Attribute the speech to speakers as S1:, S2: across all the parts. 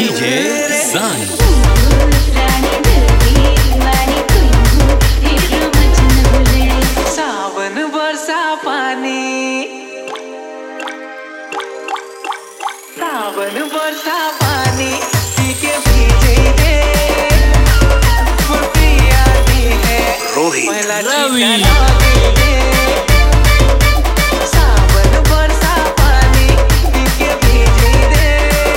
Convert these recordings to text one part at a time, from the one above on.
S1: DJ सन।
S2: सावन बरसा पानी, सावन बरसा पानी पी के भीजे रे पिया दी है
S1: रोहित रवि।
S2: सावन बरसा पानी पी के भीजे रे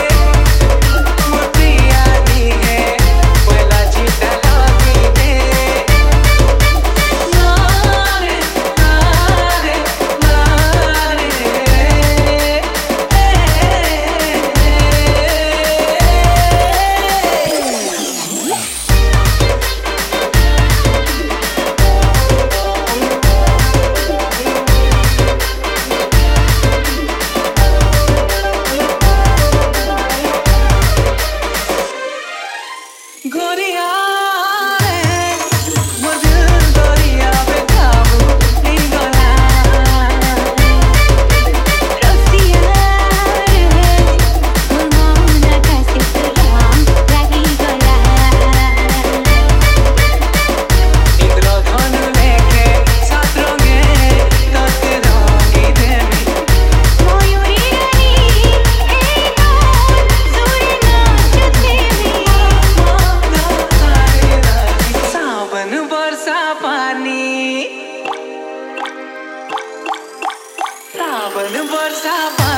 S2: पिया दी है पहला चीता लगी दे। नारे नारे नारे गोरिया रे मोर दिल गोरिया पे काबू नहीं गोला।
S3: रसिया रे मोर मौना कैसे सलाम लागी गला।
S2: इंद्र धनु लेके साथ रंगे तोते रंगी देवी।
S3: मयूरी रानी एक और जोड़ी नाच देवी।
S2: सावन बरसा पानी, सावन बरसा पानी।